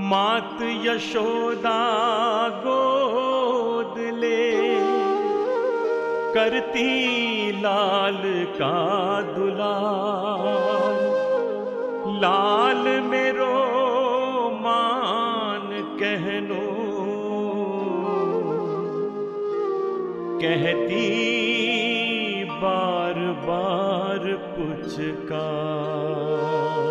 मात यशोदा गोद ले, करती लाल का दुलार। लाल मेरो मान कहनो, कहती बार बार पुचकार।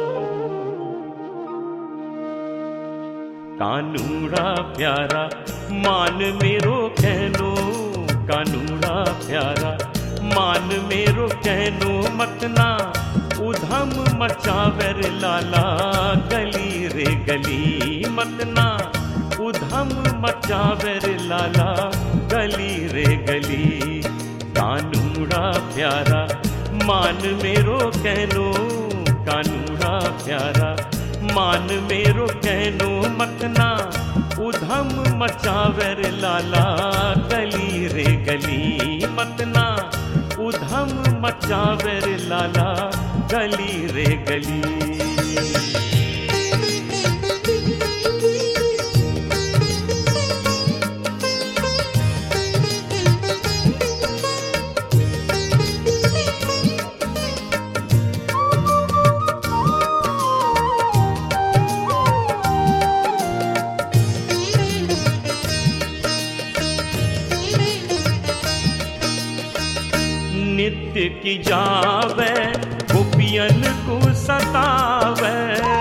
कानूड़ा प्यारा मान मेरो कहनो, कानूड़ा प्यारा मान मेरो कहनो। मतना उधम मचावर लाला गली रे गली। मतना उधम मचावर लाला गली रे गली। कानूड़ा प्यारा मान मेरो कहनो, कानूड़ा प्यारा मान मेरो कहनो। मतना उधम मचावर लाला गली रे गली। मतना उधम मचावर लाला गली रे गली। नित्य की जावे गोपियन को सतावे।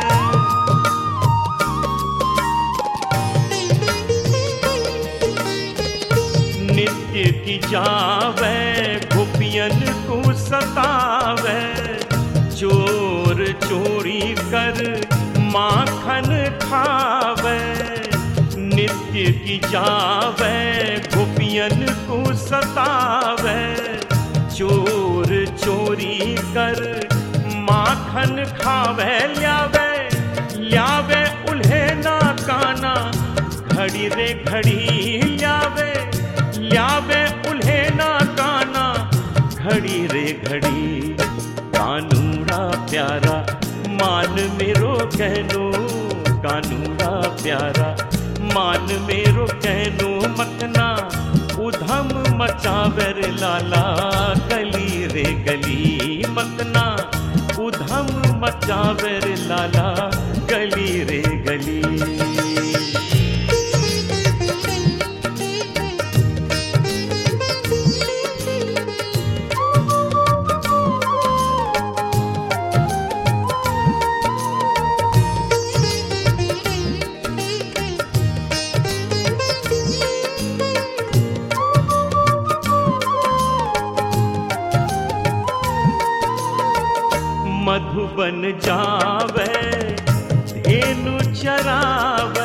नित्य की जावे गोपियन को सतावे। चोर चोरी कर माखन खावे। नित्य की जावे गोपियन को सतावे। चोर चोरी कर माखन खावे। ल्यावे ल्यावे उल्हे ना काना घड़ी रे घड़ी। ल्यावे ल्यावे उल्हे ना काना घड़ी रे घड़ी। कानूड़ा प्यारा मान मेरो कहनो, कानूड़ा प्यारा मान मेरो कहनो। मतना उधम मचावर लाला गली रे गली। मतना उधम मचावर लाला गली रे गली। मधुबन जावे धेनु चरावे।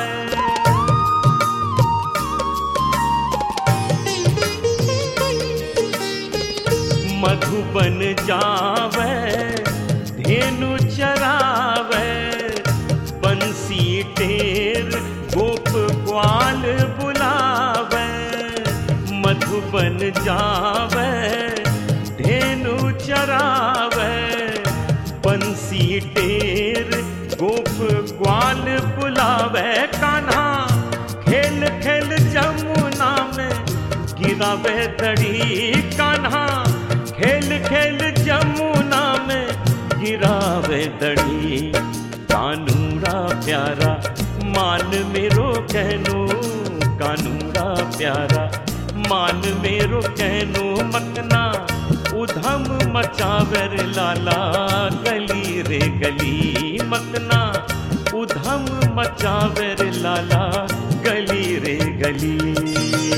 मधुबन जावे धेनु चरावे। बंसी टेर गोप ग्वाल बुलावे। मधुबन जावे धेनु चरावे। बंसी टेर गोप ग्वाल बुलावे। कान्हा खेल खेल जमुना में गिरावे दड़ी। कान्हा खेल खेल जमुना में गिरावे दड़ी। कानूड़ा प्यारा मान मेरो कहनो, कानूड़ा प्यारा मान मेरो कहनो। मतना उधम मचावर लाला गली रे गली। मतना उधम मचावर लाला गली रे गली।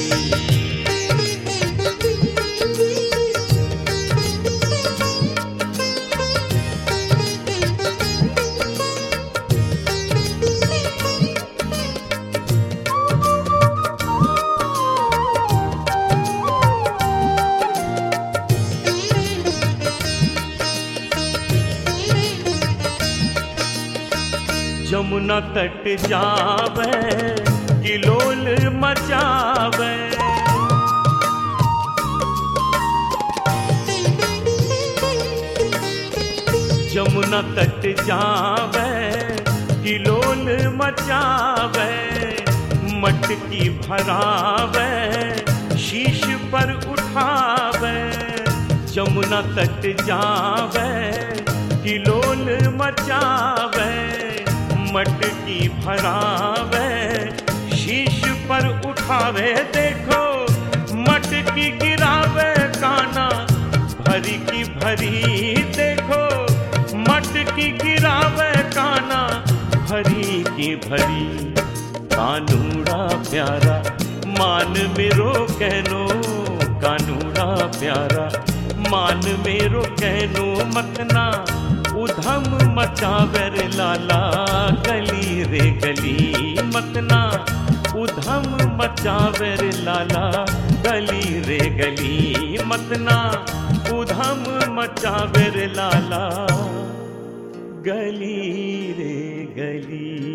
जमुना तट जावे किलोल मचावे। जमुना तट जावे किलोल मचावे, मटकी भरावे, शीश पर उठावे, जमुना तट जावे, किलोल मचावे, मटकी भरावे, शीश पर उठावे। देखो मटकी गिरावे काना भरी की भरी, देखो मटकी गिरावे काना भरी की भरी। कानूड़ा प्यारा मान मेरो कहनो, कानूड़ा प्यारा मान मेरो कहनो, मतना उधम मचावे रे लाला गली रे गली, मतना उधम मचावे रे लाला गली रे गली, मतना उधम मचावे रे लाला गली रे गली।